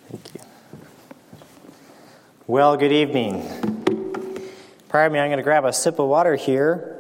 Thank you. Well, good evening. Pardon me, I'm going to grab a sip of water here.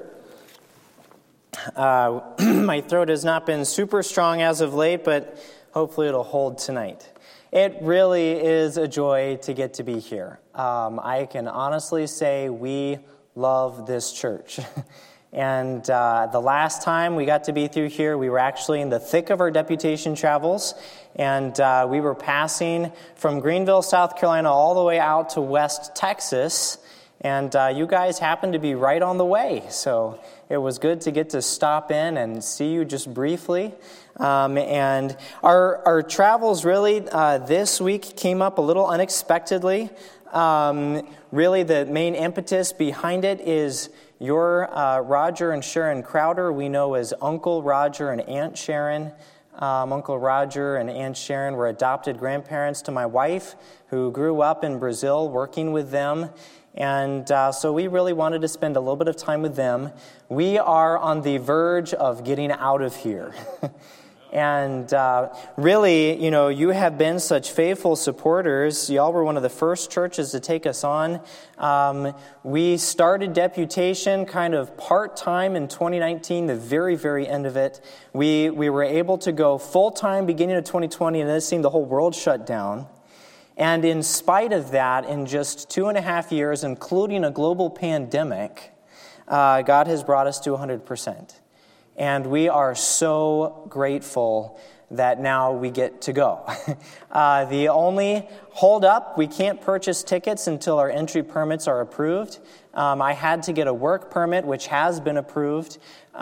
My throat has not been super strong as of late, but hopefully it'll hold tonight. It really is a joy to get to be here. I can honestly say we love this church. And the last time we got to be through here, we were actually in the thick of our deputation travels, and we were passing from Greenville, South Carolina, all the way out to West Texas, and you guys happened to be right on the way, so it was good to get to stop in and see you just briefly. And our travels really this week came up a little unexpectedly. Really, the main impetus behind it is your Roger and Sharon Crowder, we know as Uncle Roger and Aunt Sharon. Uncle Roger and Aunt Sharon were adopted grandparents to my wife, who grew up in Brazil working with them. And so we really wanted to spend a little bit of time with them. We are on the verge of getting out of here. And really, you know, you have been such faithful supporters. Y'all were one of the first churches to take us on. We started deputation kind of part-time in 2019, the very, very end of it. We were able to go full-time beginning of 2020, and then it seemed the whole world shut down. And in spite of that, in just 2.5 years, including a global pandemic, God has brought us to 100%. And we are so grateful that now we get to go. The only hold up, we can't purchase tickets until our entry permits are approved. I had to get a work permit, which has been approved.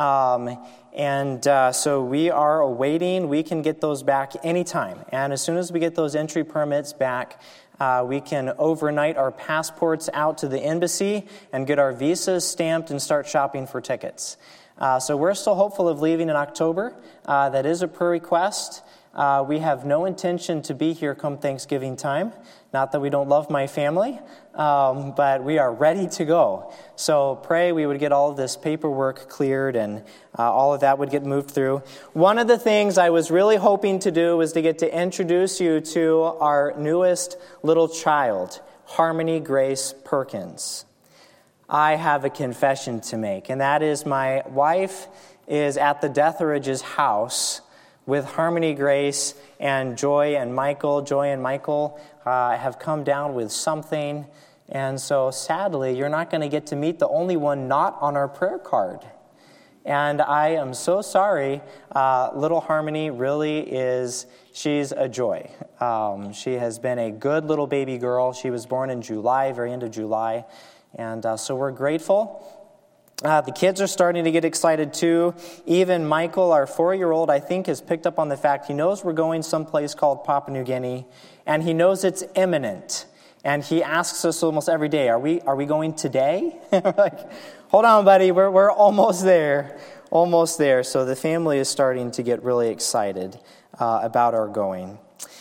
So we are awaiting. We can get those back anytime. And as soon as we get those entry permits back, we can overnight our passports out to the embassy and get our visas stamped and start shopping for tickets. So we're still hopeful of leaving in October. That is a prayer request. We have no intention to be here come Thanksgiving time. Not that we don't love my family, but we are ready to go. So pray we would get all of this paperwork cleared and all of that would get moved through. One of the things I was really hoping to do was to get to introduce you to our newest little child, Harmony Grace Perkins. I have a confession to make, and that is my wife is at the Deatheridge's house with Harmony Grace and Joy and Michael. Joy and Michael have come down with something, and so sadly, you're not going to get to meet the only one not on our prayer card. And I am so sorry. Little Harmony really is, she's a joy. She has been a good little baby girl. She was born in July, very end of July. And so we're grateful. The kids are starting to get excited too. Even Michael, our 4-year-old, I think has picked up on the fact he knows we're going someplace called Papua New Guinea, and he knows it's imminent. And he asks us almost every day, "Are we going today?" Like, hold on, buddy, we're almost there, almost there. So the family is starting to get really excited about our going.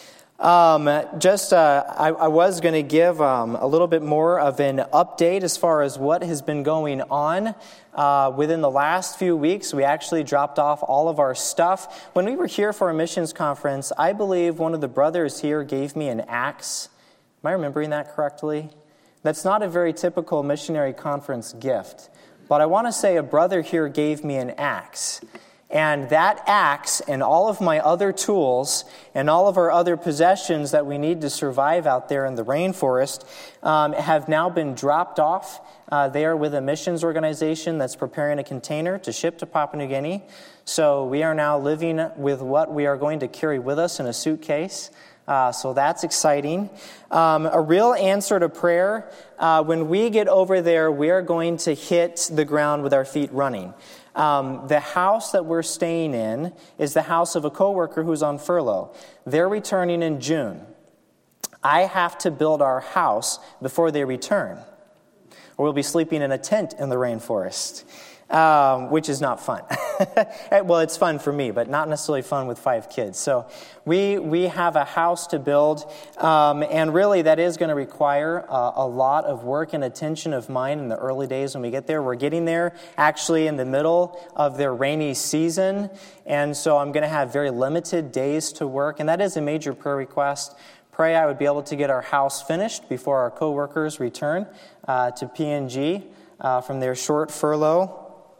I was going to give a little bit more of an update as far as what has been going on. Within the last few weeks, we actually dropped off all of our stuff. When we were here for a missions conference, I believe one of the brothers here gave me an axe. Am I remembering that correctly? That's not a very typical missionary conference gift. But I want to say a brother here gave me an axe. And that axe and all of my other tools and all of our other possessions that we need to survive out there in the rainforest have now been dropped off. They are with a missions organization that's preparing a container to ship to Papua New Guinea. So we are now living with what we are going to carry with us in a suitcase. So that's exciting. A real answer to prayer. When we get over there, we are going to hit the ground with our feet running. The house that we're staying in is the house of a coworker who's on furlough. They're returning in June. I have to build our house before they return, or we'll be sleeping in a tent in the rainforest, which is not fun. Well, it's fun for me, but not necessarily fun with 5 kids. So we have a house to build, and really that is going to require a lot of work and attention of mine in the early days when we get there. We're getting there actually in the middle of their rainy season, and so I'm going to have very limited days to work, and that is a major prayer request. Pray I would be able to get our house finished before our co-workers return to P&G from their short furlough.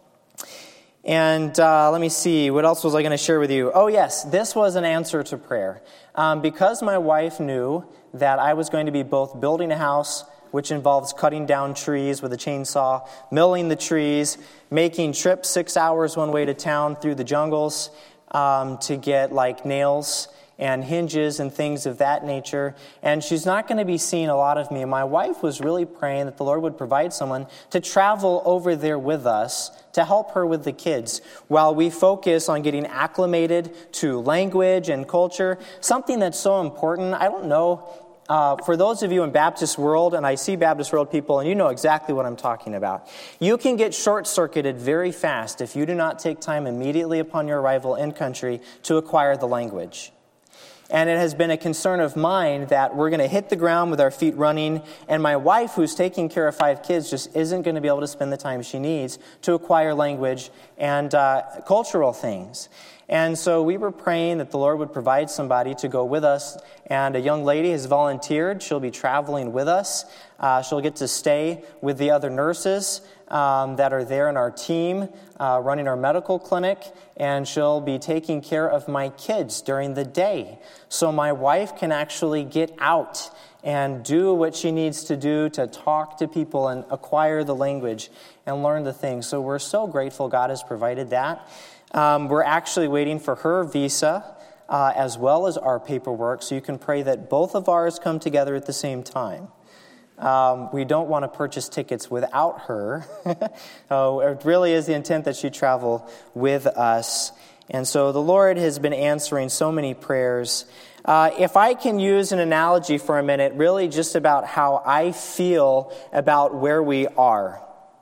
And let me see, what else was I going to share with you? Oh, yes, this was an answer to prayer. Because my wife knew that I was going to be both building a house, which involves cutting down trees with a chainsaw, milling the trees, making trips 6 hours one way to town through the jungles to get like nails and hinges and things of that nature. And she's not going to be seeing a lot of me. My wife was really praying that the Lord would provide someone to travel over there with us to help her with the kids while we focus on getting acclimated to language and culture, something that's so important. I don't know, for those of you in Baptist World, and I see Baptist World people, and you know exactly what I'm talking about. You can get short-circuited very fast if you do not take time immediately upon your arrival in country to acquire the language. And it has been a concern of mine that we're going to hit the ground with our feet running, and my wife, who's taking care of 5 kids, just isn't going to be able to spend the time she needs to acquire language and cultural things. And so we were praying that the Lord would provide somebody to go with us, and a young lady has volunteered. She'll be traveling with us. She'll get to stay with the other nurses that are there in our team, running our medical clinic, and she'll be taking care of my kids during the day. So my wife can actually get out and do what she needs to do to talk to people and acquire the language and learn the things. So we're so grateful God has provided that. We're actually waiting for her visa as well as our paperwork, so you can pray that both of ours come together at the same time. We don't want to purchase tickets without her. So it really is the intent that she travel with us. And so the Lord has been answering so many prayers. If I can use an analogy for a minute, really just about how I feel about where we are.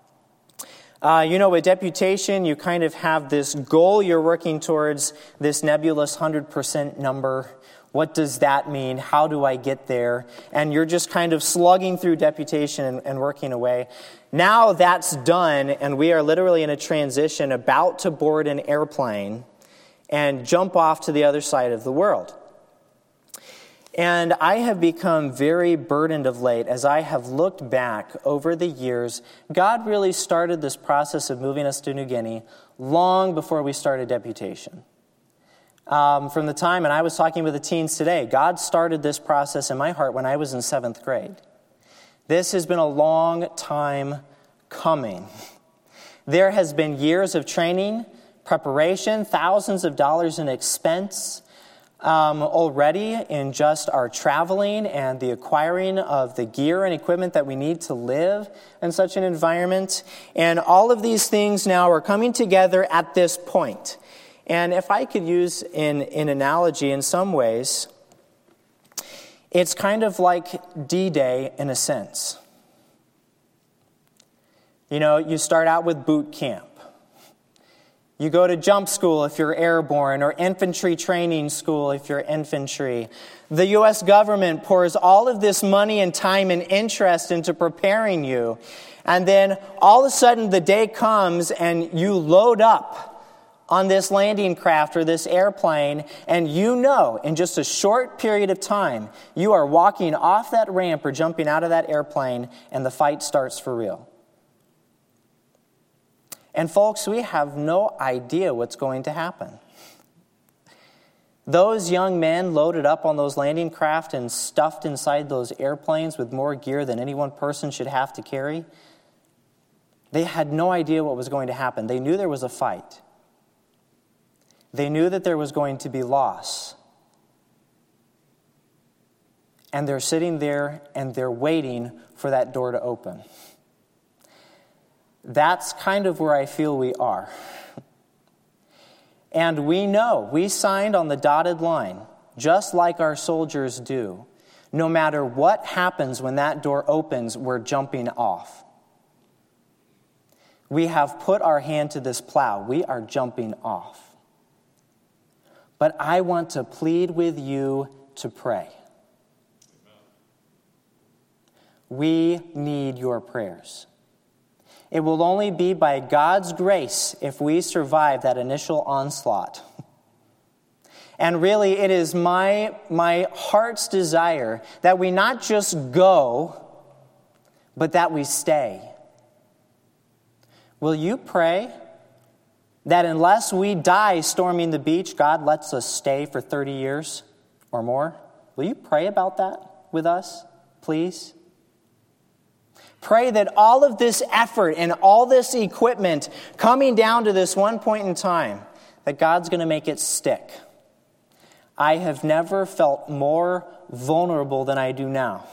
With deputation, you kind of have this goal you're working towards, this nebulous 100% number. What does that mean? How do I get there? And you're just kind of slugging through deputation and working away. Now that's done, and we are literally in a transition, about to board an airplane and jump off to the other side of the world. And I have become very burdened of late as I have looked back over the years. God really started this process of moving us to New Guinea long before we started deputation. From the time, and I was talking with the teens today, God started this process in my heart when I was in 7th grade. This has been a long time coming. There has been years of training, preparation, thousands of dollars in expense already in just our traveling and the acquiring of the gear and equipment that we need to live in such an environment. And all of these things now are coming together at this point. And if I could use an analogy in some ways, it's kind of like D-Day in a sense. You start out with boot camp. You go to jump school if you're airborne, or infantry training school if you're infantry. The U.S. government pours all of this money and time and interest into preparing you. And then all of a sudden the day comes and you load up on this landing craft or this airplane, and in just a short period of time, you are walking off that ramp or jumping out of that airplane, and the fight starts for real. And folks, we have no idea what's going to happen. Those young men loaded up on those landing craft and stuffed inside those airplanes with more gear than any one person should have to carry, they had no idea what was going to happen. They knew there was a fight. They knew that there was going to be loss. And they're sitting there and they're waiting for that door to open. That's kind of where I feel we are. And we signed on the dotted line, just like our soldiers do. No matter what happens when that door opens, we're jumping off. We have put our hand to this plow. We are jumping off. But I want to plead with you to pray. We need your prayers. It will only be by God's grace if we survive that initial onslaught. And really, it is my heart's desire that we not just go, but that we stay. Will you pray that unless we die storming the beach, God lets us stay for 30 years or more? Will you pray about that with us, please? Pray that all of this effort and all this equipment coming down to this one point in time, that God's going to make it stick. I have never felt more vulnerable than I do now.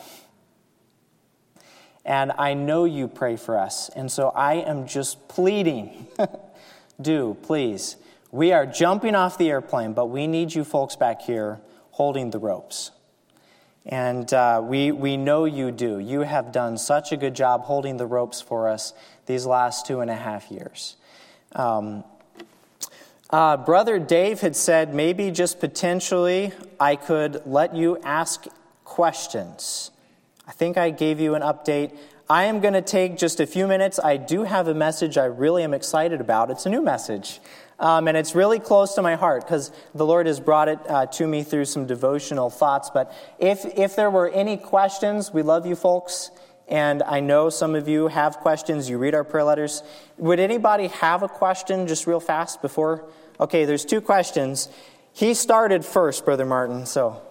And I know you pray for us. And so I am just pleading. Do, please. We are jumping off the airplane, but we need you folks back here holding the ropes. And we know you do. You have done such a good job holding the ropes for us these last 2.5 years. Brother Dave had said maybe just potentially I could let you ask questions. I think I gave you an update. I am going to take just a few minutes. I do have a message I really am excited about. It's a new message. And it's really close to my heart because the Lord has brought it to me through some devotional thoughts. But if there were any questions, we love you folks. And I know some of you have questions. You read our prayer letters. Would anybody have a question just real fast before? Okay, there's 2 questions. He started first, Brother Martin, so.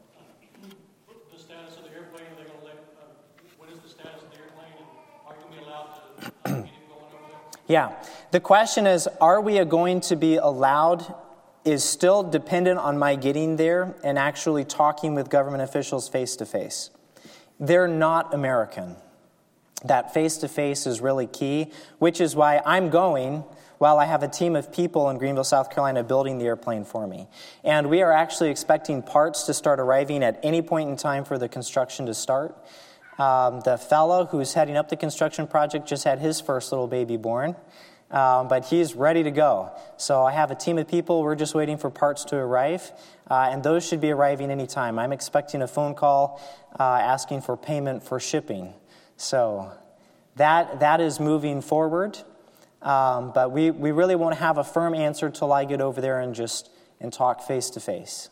The status of the airplane, are they going to let, what is the status of the airplane, and are you going to be allowed to get it going over there? Yeah. The question is, are we going to be allowed, is still dependent on my getting there and actually talking with government officials face-to-face. They're not American. That face-to-face is really key, which is why I'm going while I have a team of people in Greenville, South Carolina, building the airplane for me. And we are actually expecting parts to start arriving at any point in time for the construction to start. The fellow who's heading up the construction project just had his first little baby born. But he's ready to go. So I have a team of people. We're just waiting for parts to arrive. And those should be arriving anytime. I'm expecting a phone call asking for payment for shipping. So that is moving forward. But we really won't have a firm answer till I get over there and talk face to face.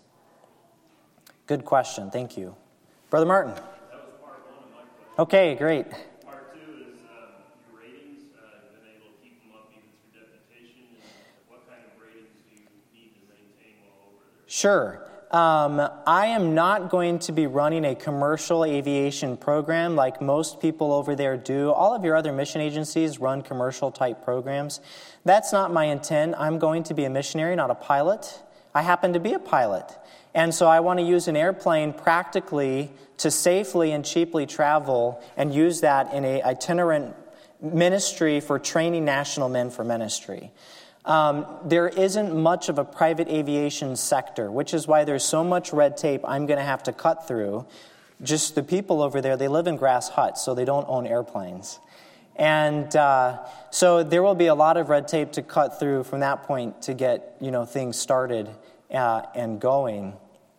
Good question. Thank you. Brother Martin. That was part 1 of my question. Okay, great. Part 2 is your ratings. You've been able to keep them up even through deputation. And what kind of ratings do you need to maintain while over there? Sure. I am not going to be running a commercial aviation program like most people over there do. All of your other mission agencies run commercial-type programs. That's not my intent. I'm going to be a missionary, not a pilot. I happen to be a pilot. And so I want to use an airplane practically to safely and cheaply travel and use that in an itinerant ministry for training national men for ministry. There isn't much of a private aviation sector, which is why there's so much red tape I'm going to have to cut through. Just the people over there, they live in grass huts, so they don't own airplanes. And so there will be a lot of red tape to cut through from that point to get things started and going.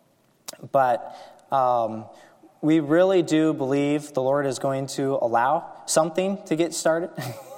But we really do believe the Lord is going to allow something to get started.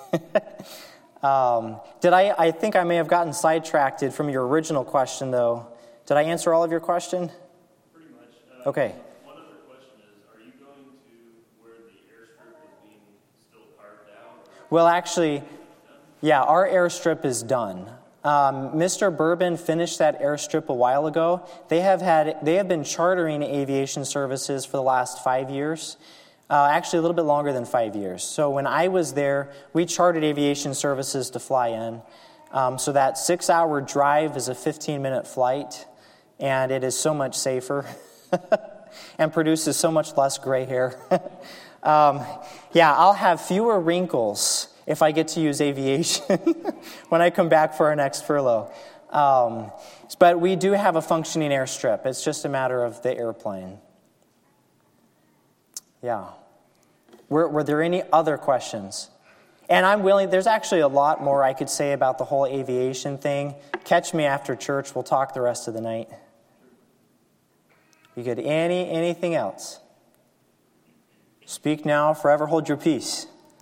I think I may have gotten sidetracked from your original question, though. Did I answer all of your question? Pretty much. Okay. One other question is, are you going to where the airstrip is being still carved out? Well, actually, yeah, our airstrip is done. Mr. Bourbon finished that airstrip a while ago. They have been chartering aviation services for the last 5 years. Actually, a little bit longer than 5 years. So when I was there, we chartered aviation services to fly in. So that 6-hour drive is a 15-minute flight, and it is so much safer and produces so much less gray hair. I'll have fewer wrinkles if I get to use aviation when I come back for our next furlough. But we do have a functioning airstrip. It's just a matter of the airplane. Yeah. Were there any other questions? And I'm willing, there's actually a lot more I could say about the whole aviation thing. Catch me after church. We'll talk the rest of the night. You good? Anything else? Speak now, forever hold your peace.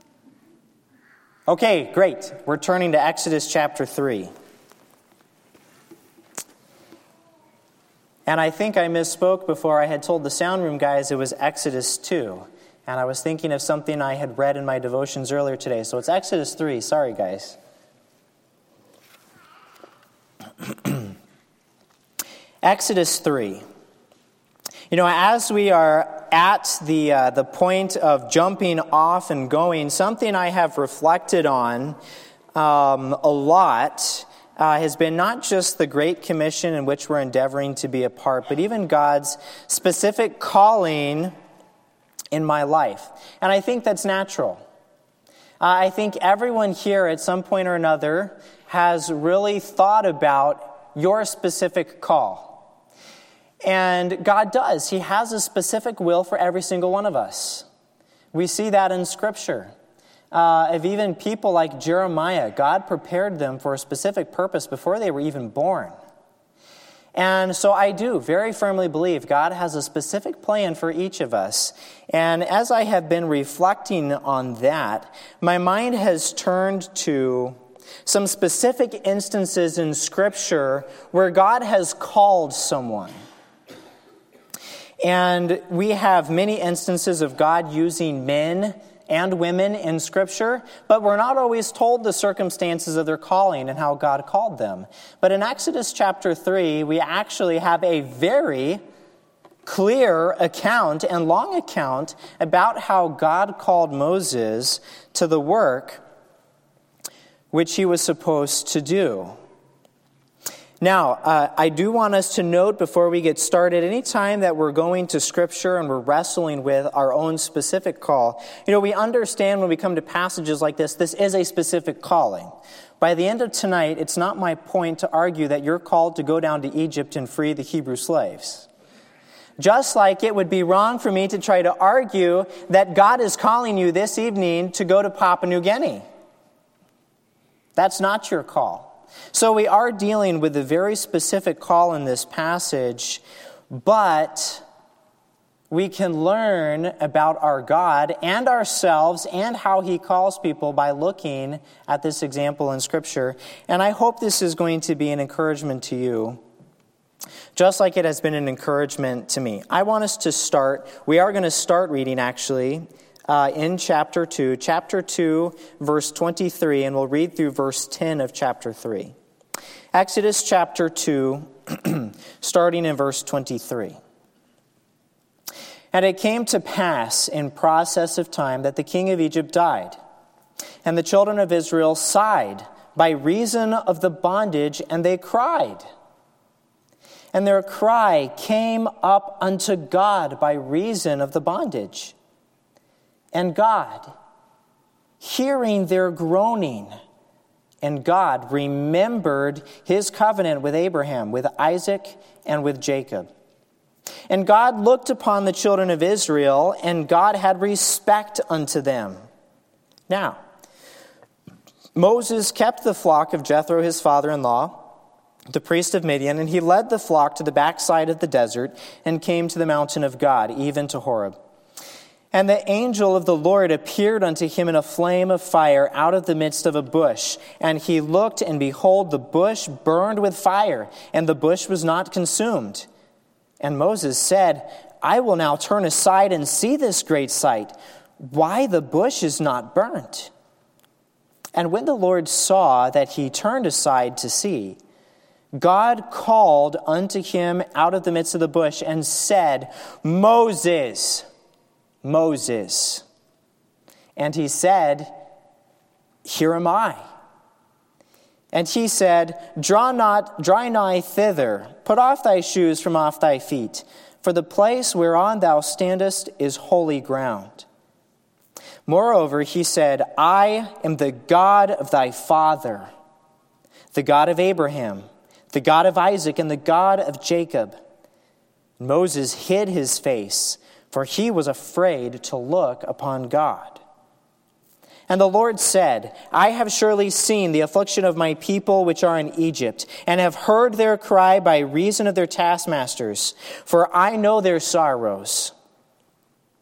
Okay, great. We're turning to Exodus chapter 3. And I think I misspoke before. I had told the sound room guys it was Exodus 2. And I was thinking of something I had read in my devotions earlier today. So it's Exodus 3. Sorry, guys. Exodus 3. You know, as we are at the point of jumping off and going, something I have reflected on a lot has been not just the Great Commission in which we're endeavoring to be a part, but even God's specific calling in my life. And I think that's natural. I think everyone here at some point or another has really thought about your specific call. And God does. He has a specific will for every single one of us. We see that in Scripture. Of even people like Jeremiah, God prepared them for a specific purpose before they were even born. And so I do very firmly believe God has a specific plan for each of us. And as I have been reflecting on that, my mind has turned to some specific instances in Scripture where God has called someone. And we have many instances of God using men and women in Scripture, but we're not always told the circumstances of their calling and how God called them. But in Exodus chapter 3, we actually have a very clear account and long account about how God called Moses to the work which he was supposed to do. Now, I do want us to note before we get started, anytime that we're going to Scripture and we're wrestling with our own specific call, we understand when we come to passages like this is a specific calling. By the end of tonight, it's not my point to argue that you're called to go down to Egypt and free the Hebrew slaves. Just like it would be wrong for me to try to argue that God is calling you this evening to go to Papua New Guinea. That's not your call. So we are dealing with a very specific call in this passage, but we can learn about our God and ourselves and how He calls people by looking at this example in Scripture. And I hope this is going to be an encouragement to you, just like it has been an encouragement to me. I want us to start. We are going to start reading, actually, in chapter 2, verse 23, and we'll read through verse 10 of chapter 3. Exodus chapter 2, starting in verse 23. And it came to pass in process of time that the king of Egypt died, and the children of Israel sighed by reason of the bondage, and they cried. And their cry came up unto God by reason of the bondage. And God, hearing their groaning, and God remembered His covenant with Abraham, with Isaac, and with Jacob. And God looked upon the children of Israel, and God had respect unto them. Now, Moses kept the flock of Jethro, his father-in-law, the priest of Midian, and he led the flock to the backside of the desert and came to the mountain of God, even to Horeb. And the angel of the Lord appeared unto him in a flame of fire out of the midst of a bush. And he looked, and behold, the bush burned with fire, and the bush was not consumed. And Moses said, I will now turn aside and see this great sight, why the bush is not burnt. And when the Lord saw that he turned aside to see, God called unto him out of the midst of the bush and said, Moses, Moses. And he said, Here am I. And he said, Draw nigh thither, put off thy shoes from off thy feet, for the place whereon thou standest is holy ground. Moreover, he said, I am the God of thy father, the God of Abraham, the God of Isaac, and the God of Jacob. Moses hid his face, for he was afraid to look upon God. And the Lord said, I have surely seen the affliction of my people which are in Egypt, and have heard their cry by reason of their taskmasters, for I know their sorrows.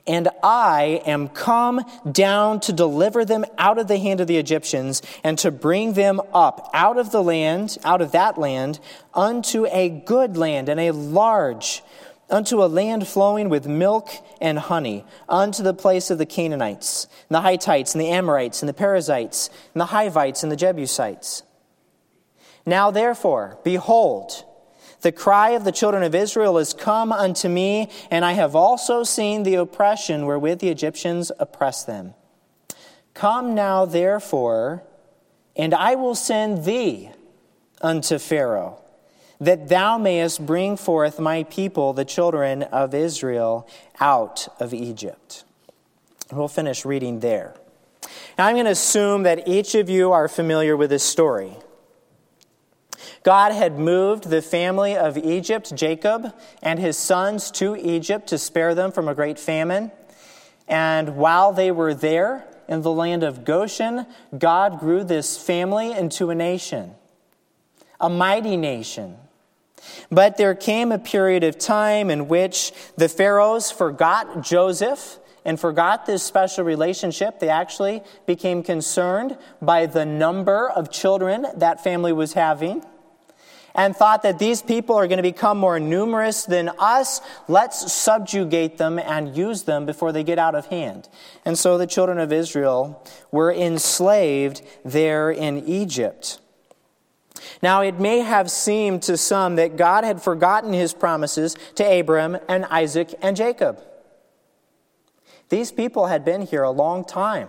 And I am come down to deliver them out of the hand of the Egyptians, and to bring them up out of that land, unto a good land and a large, unto a land flowing with milk and honey, unto the place of the Canaanites, and the Hittites, and the Amorites, and the Perizzites, and the Hivites, and the Jebusites. Now therefore, behold, the cry of the children of Israel is come unto me, and I have also seen the oppression wherewith the Egyptians oppress them. Come now therefore, and I will send thee unto Pharaoh, that thou mayest bring forth my people, the children of Israel, out of Egypt. We'll finish reading there. Now I'm going to assume that each of you are familiar with this story. God had moved the family of Egypt, Jacob, and his sons to Egypt to spare them from a great famine. And while they were there in the land of Goshen, God grew this family into a nation, a mighty nation. But there came a period of time in which the pharaohs forgot Joseph and forgot this special relationship. They actually became concerned by the number of children that family was having, and thought that these people are going to become more numerous than us. Let's subjugate them and use them before they get out of hand. And so the children of Israel were enslaved there in Egypt. Now, it may have seemed to some that God had forgotten his promises to Abraham and Isaac and Jacob. These people had been here a long time,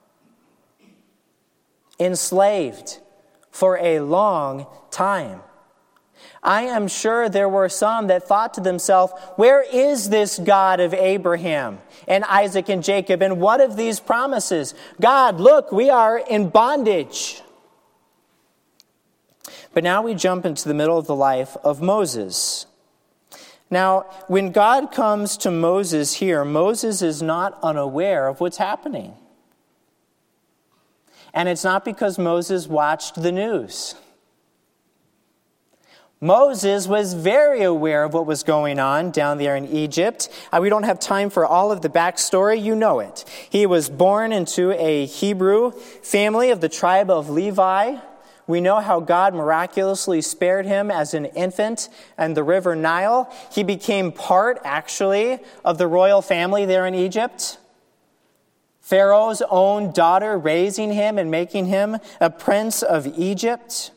enslaved for a long time. I am sure there were some that thought to themselves, where is this God of Abraham and Isaac and Jacob? And what of these promises? God, look, we are in bondage. But now we jump into the middle of the life of Moses. Now, when God comes to Moses here, Moses is not unaware of what's happening. And it's not because Moses watched the news. Moses was very aware of what was going on down there in Egypt. We don't have time for all of the backstory. You know it. He was born into a Hebrew family of the tribe of Levi. We know how God miraculously spared him as an infant in the river Nile. He became part, actually, of the royal family there in Egypt. Pharaoh's own daughter raising him and making him a prince of Egypt.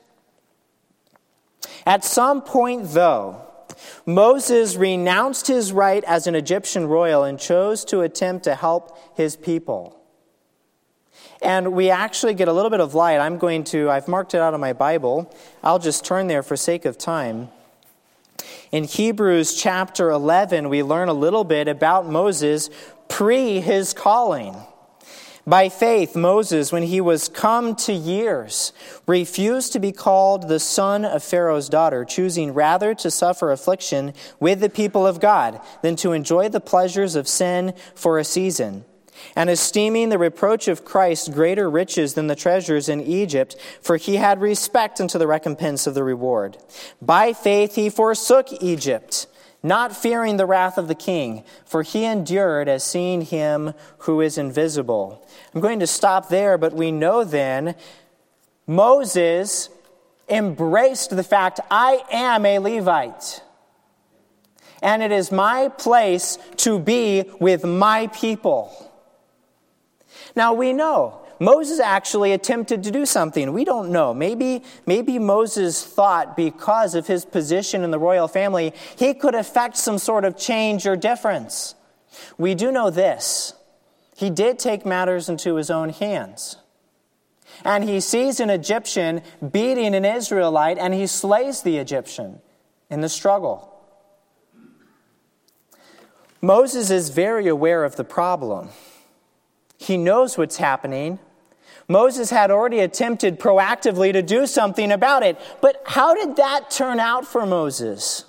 At some point, though, Moses renounced his right as an Egyptian royal and chose to attempt to help his people. And we actually get a little bit of light. I've marked it out on my Bible. I'll just turn there for sake of time. In Hebrews chapter 11, we learn a little bit about Moses pre his calling. By faith, Moses, when he was come to years, refused to be called the son of Pharaoh's daughter, choosing rather to suffer affliction with the people of God than to enjoy the pleasures of sin for a season, and esteeming the reproach of Christ greater riches than the treasures in Egypt, for he had respect unto the recompense of the reward. By faith he forsook Egypt, not fearing the wrath of the king, for he endured as seeing him who is invisible. I'm going to stop there, but we know then Moses embraced the fact, I am a Levite, and it is my place to be with my people. Now we know Moses actually attempted to do something. We don't know. Maybe Moses thought because of his position in the royal family, he could effect some sort of change or difference. We do know this. He did take matters into his own hands. And he sees an Egyptian beating an Israelite, and he slays the Egyptian in the struggle. Moses is very aware of the problem. He knows what's happening. Moses had already attempted proactively to do something about it. But how did that turn out for Moses?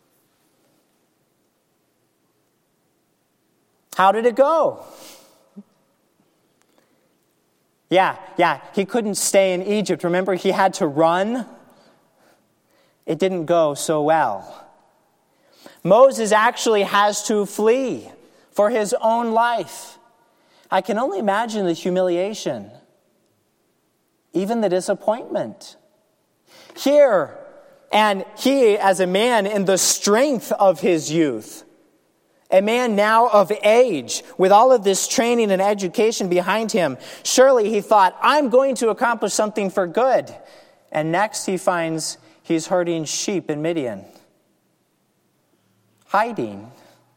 How did it go? Yeah, he couldn't stay in Egypt. Remember, he had to run. It didn't go so well. Moses actually has to flee for his own life. I can only imagine the humiliation, even the disappointment. Here, and he, as a man in the strength of his youth, a man now of age, with all of this training and education behind him, surely he thought, I'm going to accomplish something for good. And next he finds he's herding sheep in Midian, hiding.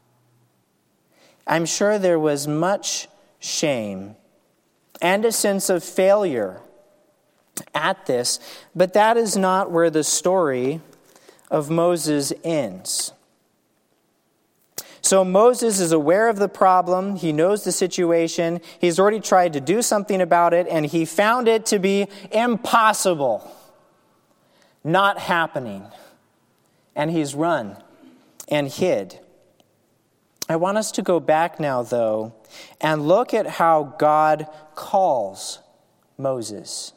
I'm sure there was much shame and a sense of failure at this, but that is not where the story of Moses ends. So Moses is aware of the problem, he knows the situation, he's already tried to do something about it, and he found it to be impossible, not happening. And he's run and hid. I want us to go back now, though, and look at how God calls Moses.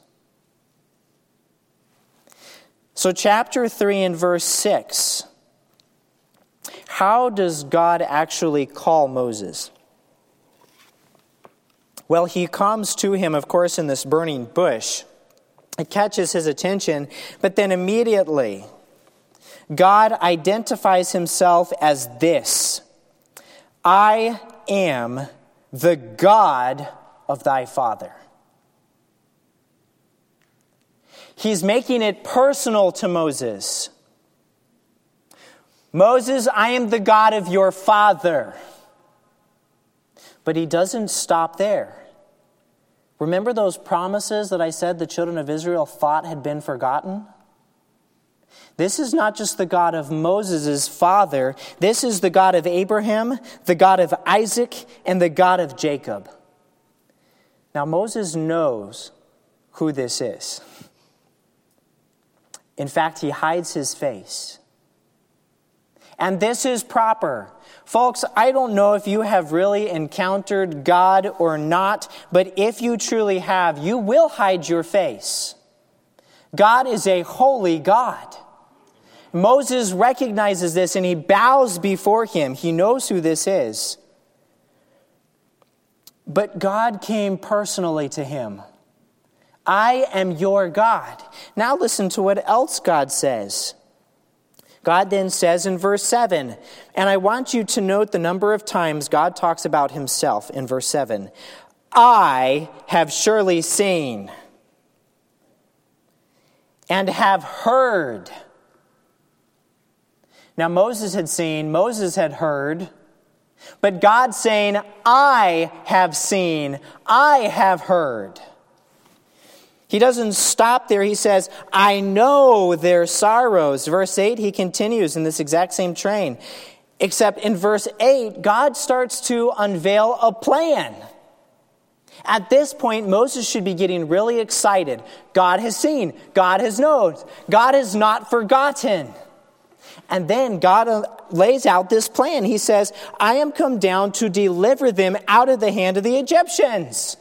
So chapter 3 and verse 6. How does God actually call Moses? Well, he comes to him, of course, in this burning bush. It catches his attention, but then immediately, God identifies himself as this: I am the God of thy father. He's making it personal to Moses. Moses, I am the God of your father. But he doesn't stop there. Remember those promises that I said the children of Israel thought had been forgotten? This is not just the God of Moses' father. This is the God of Abraham, the God of Isaac, and the God of Jacob. Now Moses knows who this is. In fact, he hides his face. And this is proper. Folks, I don't know if you have really encountered God or not, but if you truly have, you will hide your face. God is a holy God. Moses recognizes this and he bows before him. He knows who this is. But God came personally to him. I am your God. Now listen to what else God says. God then says in verse 7, and I want you to note the number of times God talks about himself in verse 7. I have surely seen and have heard. Now Moses had seen, Moses had heard, but God's saying, I have seen, I have heard. He doesn't stop there. He says, I know their sorrows. Verse 8, he continues in this exact same train. Except in verse 8, God starts to unveil a plan. At this point, Moses should be getting really excited. God has seen. God has known. God has not forgotten. And then God lays out this plan. He says, I am come down to deliver them out of the hand of the Egyptians.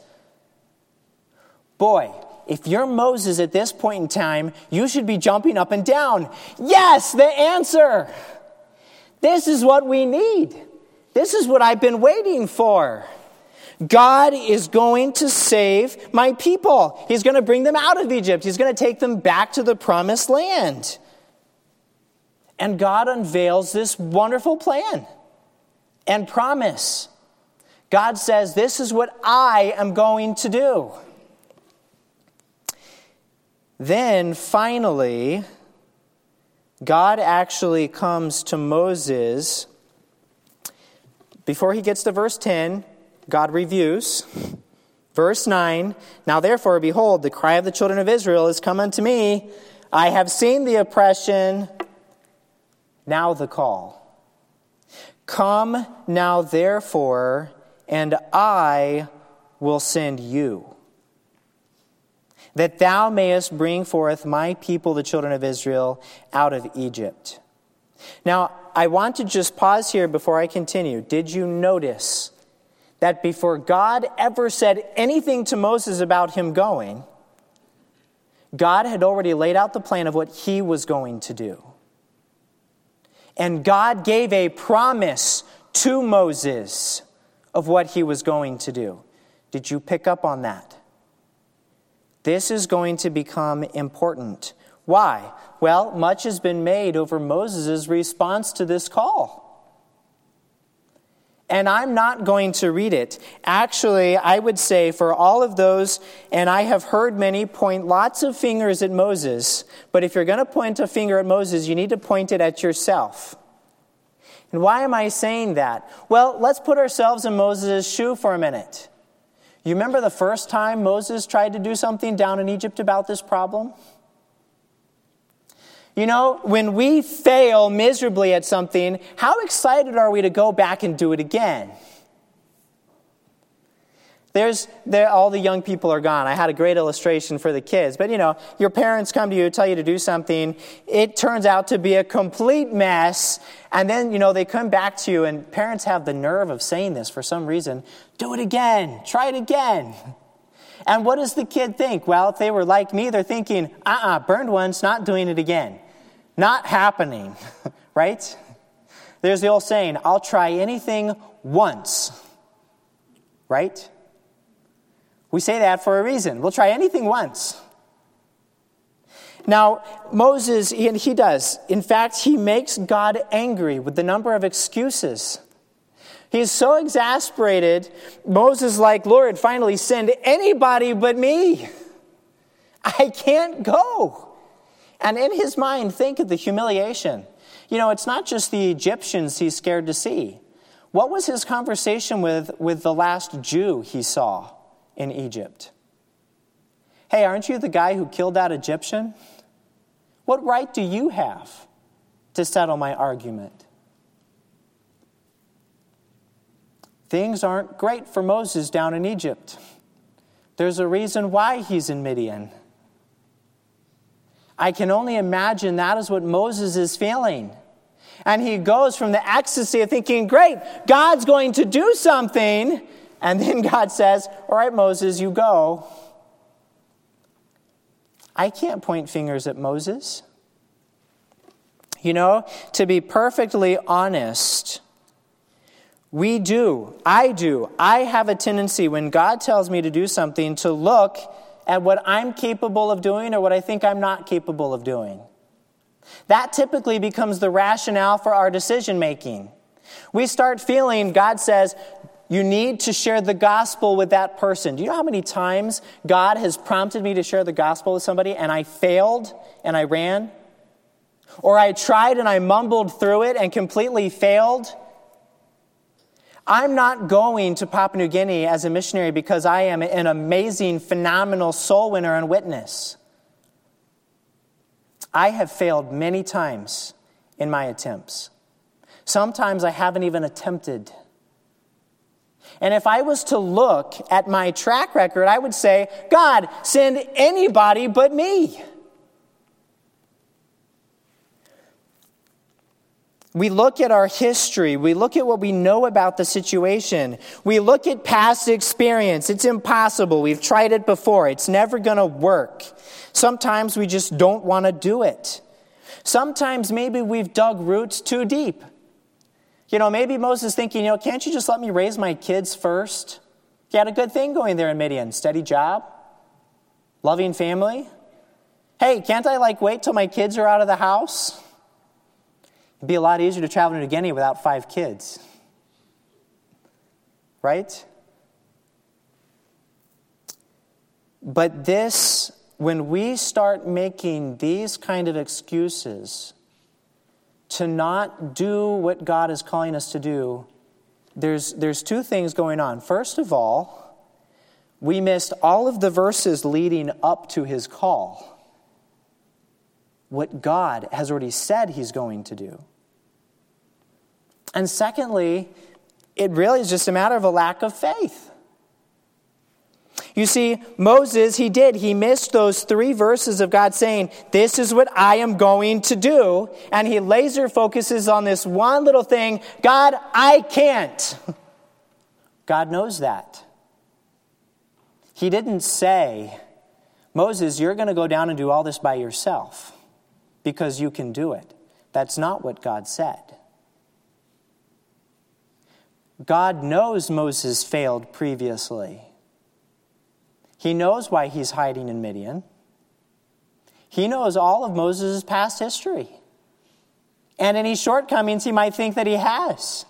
Boy, if you're Moses at this point in time, you should be jumping up and down. Yes, the answer. This is what we need. This is what I've been waiting for. God is going to save my people. He's going to bring them out of Egypt. He's going to take them back to the promised land. And God unveils this wonderful plan and promise. God says, this is what I am going to do. Then finally, God actually comes to Moses. Before he gets to verse 10, God reviews. Verse 9, now therefore, behold, the cry of the children of Israel is come unto me. I have seen the oppression. Now the call. Come now therefore, and I will send you, that thou mayest bring forth my people, the children of Israel, out of Egypt. Now, I want to just pause here before I continue. Did you notice that before God ever said anything to Moses about him going, God had already laid out the plan of what he was going to do? And God gave a promise to Moses of what he was going to do. Did you pick up on that? This is going to become important. Why? Well, much has been made over Moses' response to this call. And I'm not going to read it. Actually, I would say for all of those, and I have heard many point lots of fingers at Moses, but if you're going to point a finger at Moses, you need to point it at yourself. And why am I saying that? Well, let's put ourselves in Moses' shoe for a minute. You remember the first time Moses tried to do something down in Egypt about this problem? You know, when we fail miserably at something, how excited are we to go back and do it again? All the young people are gone. I had a great illustration for the kids. But, your parents come to you, tell you to do something. It turns out to be a complete mess. And then, they come back to you, and parents have the nerve of saying this for some reason. Do it again. Try it again. And what does the kid think? Well, if they were like me, they're thinking, burned once, not doing it again. Not happening, right? There's the old saying, I'll try anything once, right? We say that for a reason. We'll try anything once. Now, Moses, he does. In fact, he makes God angry with the number of excuses. He's so exasperated, Moses like, Lord, finally send anybody but me. I can't go. And in his mind, think of the humiliation. It's not just the Egyptians he's scared to see. What was his conversation with the last Jew he saw in Egypt? Hey, aren't you the guy who killed that Egyptian? What right do you have to settle my argument? Things aren't great for Moses down in Egypt. There's a reason why he's in Midian. I can only imagine that is what Moses is feeling. And he goes from the ecstasy of thinking, great, God's going to do something. And then God says, all right, Moses, you go. I can't point fingers at Moses. To be perfectly honest, I have a tendency when God tells me to do something to look at what I'm capable of doing or what I think I'm not capable of doing. That typically becomes the rationale for our decision making. We start feeling, God says, you need to share the gospel with that person. Do you know how many times God has prompted me to share the gospel with somebody and I failed and I ran? Or I tried and I mumbled through it and completely failed? I'm not going to Papua New Guinea as a missionary because I am an amazing, phenomenal soul winner and witness. I have failed many times in my attempts. Sometimes I haven't even attempted. And if I was to look at my track record, I would say, God, send anybody but me. We look at our history. We look at what we know about the situation. We look at past experience. It's impossible. We've tried it before. It's never going to work. Sometimes we just don't want to do it. Sometimes maybe we've dug roots too deep. Maybe Moses thinking, can't you just let me raise my kids first? You had a good thing going there in Midian. Steady job. Loving family. Hey, can't I wait till my kids are out of the house? It'd be a lot easier to travel to New Guinea without 5 kids. Right? But when we start making these kind of excuses to not do what God is calling us to do, there's 2 things going on. First of all, we missed all of the verses leading up to his call. What God has already said he's going to do. And secondly, it really is just a matter of a lack of faith. You see, Moses, he missed those 3 verses of God saying, this is what I am going to do. And he laser focuses on this one little thing, God, I can't. God knows that. He didn't say, Moses, you're going to go down and do all this by yourself because you can do it. That's not what God said. God knows Moses failed previously. He knows why he's hiding in Midian. He knows all of Moses' past history. And any shortcomings he might think that he has.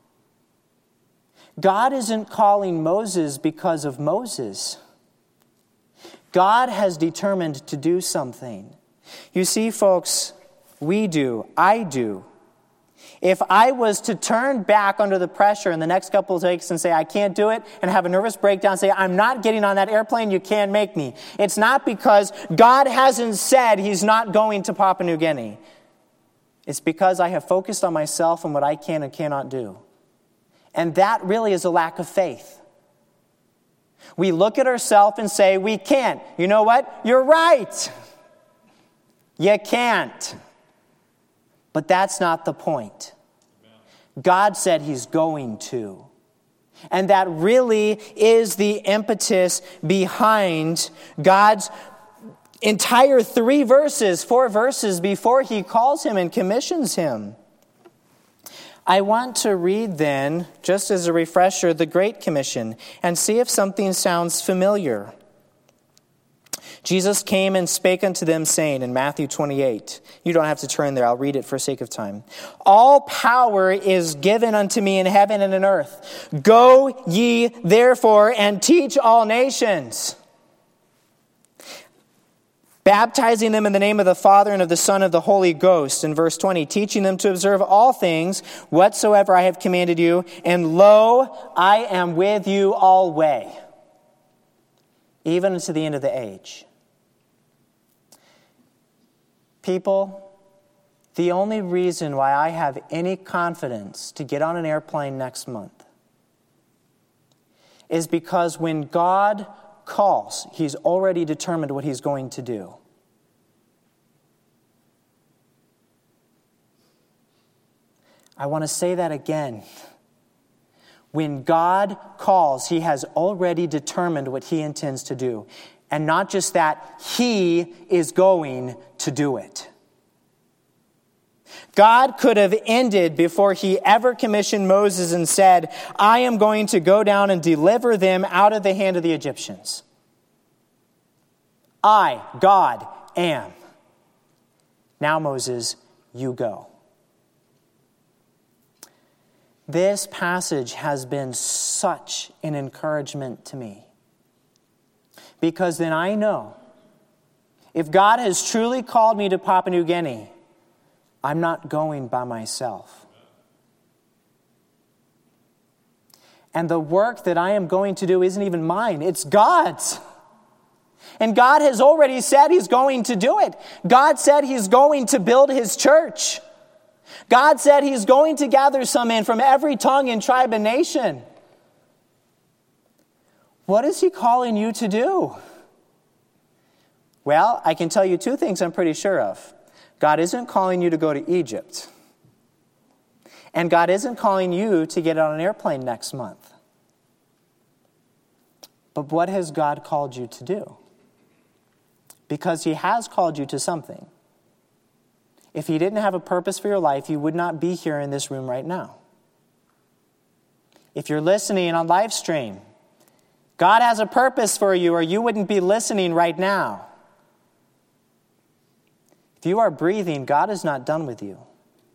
God isn't calling Moses because of Moses. God has determined to do something. You see, folks, I do. If I was to turn back under the pressure in the next couple of weeks and say, I can't do it, and have a nervous breakdown, say, I'm not getting on that airplane, you can't make me. It's not because God hasn't said he's not going to Papua New Guinea. It's because I have focused on myself and what I can and cannot do. And that really is a lack of faith. We look at ourselves and say, we can't. You know what? You're right. You can't. But that's not the point. God said he's going to. And that really is the impetus behind God's entire 4 verses before he calls him and commissions him. I want to read then, just as a refresher, the Great Commission and see if something sounds familiar. Jesus came and spake unto them, saying in Matthew 28, you don't have to turn there, I'll read it for sake of time. All power is given unto me in heaven and in earth. Go ye therefore and teach all nations, baptizing them in the name of the Father and of the Son and of the Holy Ghost. In verse 20, teaching them to observe all things whatsoever I have commanded you. And lo, I am with you always, even unto the end of the age. People, the only reason why I have any confidence to get on an airplane next month is because when God calls, he's already determined what he's going to do. I want to say that again. When God calls, he has already determined what he intends to do. And not just that, he is going to do it. God could have ended before he ever commissioned Moses and said, I am going to go down and deliver them out of the hand of the Egyptians. I, God, am. Now, Moses, you go. This passage has been such an encouragement to me. Because then I know, if God has truly called me to Papua New Guinea, I'm not going by myself. And the work that I am going to do isn't even mine, it's God's. And God has already said he's going to do it. God said he's going to build his church. God said he's going to gather some in from every tongue and tribe and nation. What is he calling you to do? Well, I can tell you 2 things I'm pretty sure of. God isn't calling you to go to Egypt. And God isn't calling you to get on an airplane next month. But what has God called you to do? Because he has called you to something. If he didn't have a purpose for your life, you would not be here in this room right now. If you're listening on live stream, God has a purpose for you, or you wouldn't be listening right now. If you are breathing, God is not done with you.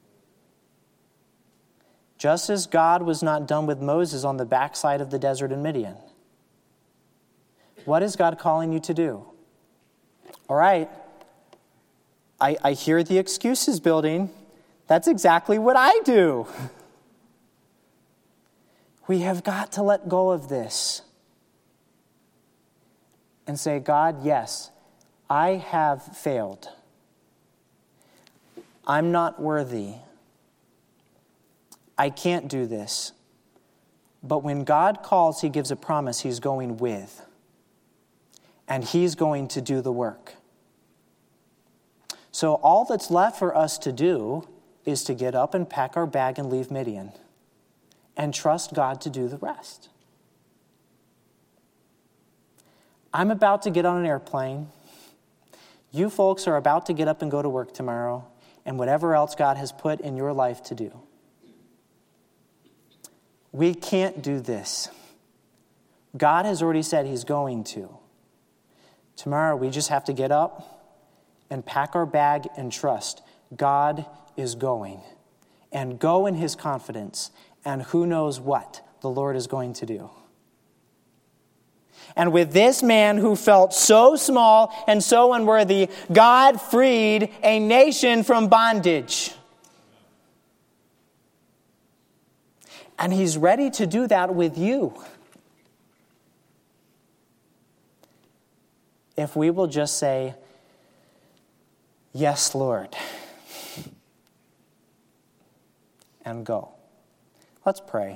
Just as God was not done with Moses on the backside of the desert in Midian. What is God calling you to do? All right, I hear the excuses building. That's exactly what I do. We have got to let go of this and say, God, yes, I have failed. I'm not worthy. I can't do this. But when God calls, he gives a promise he's going with. And he's going to do the work. So all that's left for us to do is to get up and pack our bag and leave Midian. And trust God to do the rest. I'm about to get on an airplane. You folks are about to get up and go to work tomorrow. And whatever else God has put in your life to do. We can't do this. God has already said he's going to. Tomorrow we just have to get up and pack our bag and trust. God is going. And go in his confidence. And who knows what the Lord is going to do. And with this man who felt so small and so unworthy, God freed a nation from bondage. And he's ready to do that with you. If we will just say, yes, Lord, and go. Let's pray.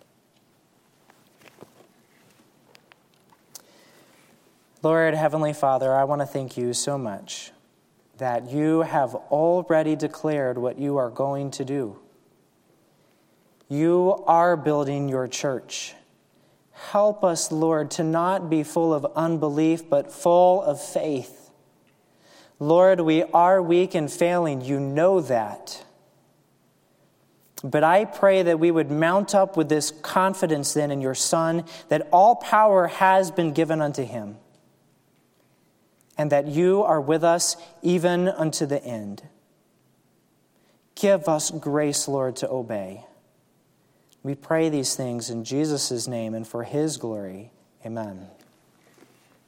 Lord, Heavenly Father, I want to thank you so much that you have already declared what you are going to do. You are building your church. Help us, Lord, to not be full of unbelief, but full of faith. Lord, we are weak and failing. You know that. But I pray that we would mount up with this confidence then in your Son, that all power has been given unto him, and that you are with us even unto the end. Give us grace, Lord, to obey. We pray these things in Jesus' name and for his glory. Amen.